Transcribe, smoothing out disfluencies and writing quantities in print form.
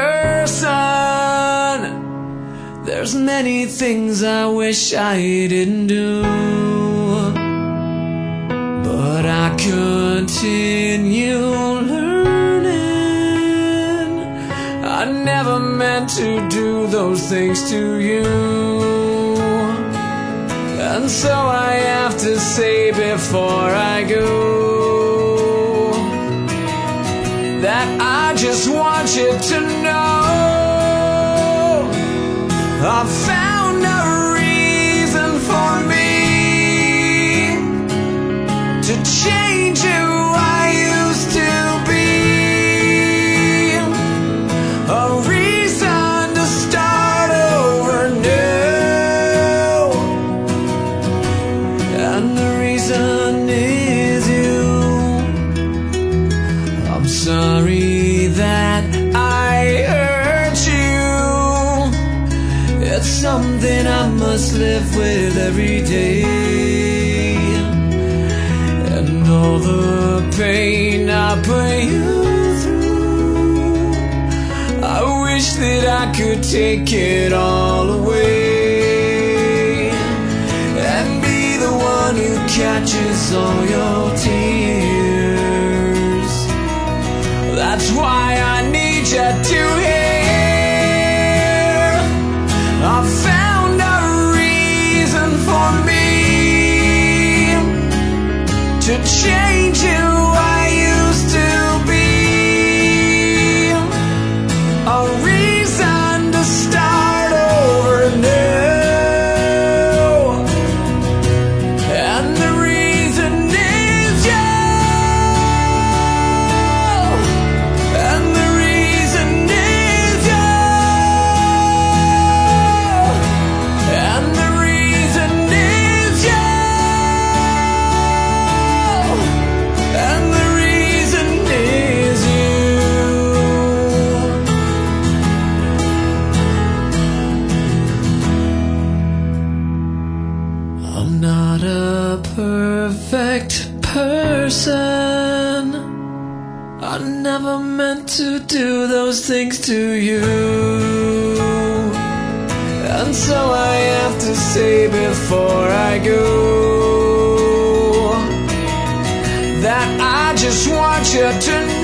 person. There's many things I wish I didn't do, but I continue learning. I never meant to do those things to you, and so I have to say before I go that I just want you to know I found a reason for me to change who I used to be, a reason to start over new, and the reason is you. I'm sorry that I hurt you. It's something I must live with every day, and all the pain I put you through, I wish that I could take it all away and be the one who catches all your tears. That's why I need you to hear I found a reason for me to change who I used to be, a reason to start over new, and the reason is you, and the reason is you, and the reason is you, and the reason is you. I'm not a perfect person. I never meant to do those things to you, and so I have to say before I go that I just want you to know